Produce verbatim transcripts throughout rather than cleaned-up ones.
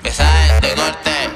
que saben de corte.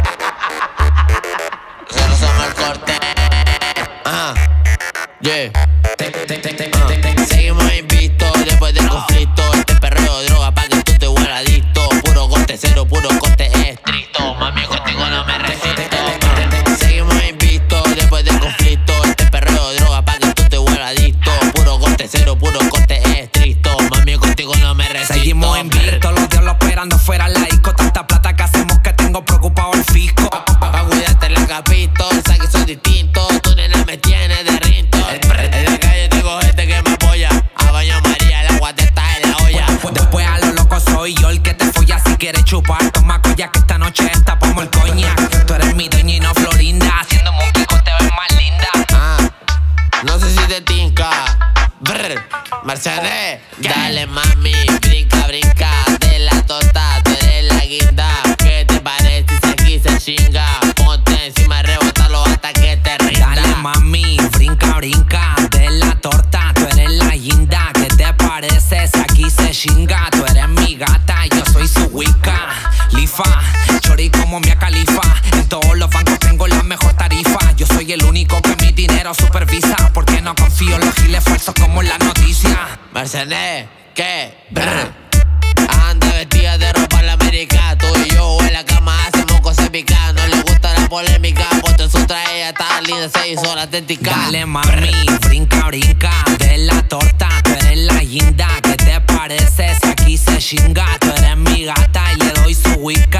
Nosotros somos el corte. Ajá, yeah. Uh. Seguimos invictos después del conflicto. Este perreo de droga pa' que tú te vuelvas adicto. Puro corte cero, puro corte estricto. Mami, contigo no me resisto. Seguimos invictos después del conflicto. Este perreo de droga pa' que tú te vuelvas adicto. Puro corte cero, puro corte estricto. Mami, contigo no me resisto. Seguimos invictos, los diablos esperando fuera la disco. Tanta plata que hacemos que tengo preocupado el fisco. Pa, pa, pa cuidarte la capito, sabes que soy distinto. Tu nena me tiene de rinto. En la calle tengo gente que me apoya. A baño María, el agua te está en la olla. Después a lo loco soy yo el que te folla. Si quieres chupar, toma colla que esta noche destapamos el coñac. Tú eres mi dueña y no Florinda. Haciendo un Kiko te ves más linda. Ah, no sé si te tinca. Brr, Marciané, dale mami, brinca, brinca. De la torta, tú eres la guinda. ¿Qué te parece si aquí se chinga? Ponte encima, rebótalo hasta que te rinda. Dale mami, brinca, brinca. De la torta, tú eres la guinda. ¿Qué te parece si aquí se chinga? Tú eres mi gata, yo soy su wicca. Lifa, chori como Mia Khalifa. En todos los bancos tengo la mejor tarifa. Yo soy el único que mi dinero supervisa. Porque no confío en los giles falsos como en la noticia. Marciané, ¿qué? Brr. Anda vestida de ropa la América. Tú y yo en la cama hacemos cosas picas. No le gusta la polémica. Ponte su traje, ella está linda, se hizo la auténtica. Dale mami, brinca, brinca. De la torta, tú eres la guinda. ¿Qué te parece si aquí se chinga? Tú eres mi gata y le doy su wicca.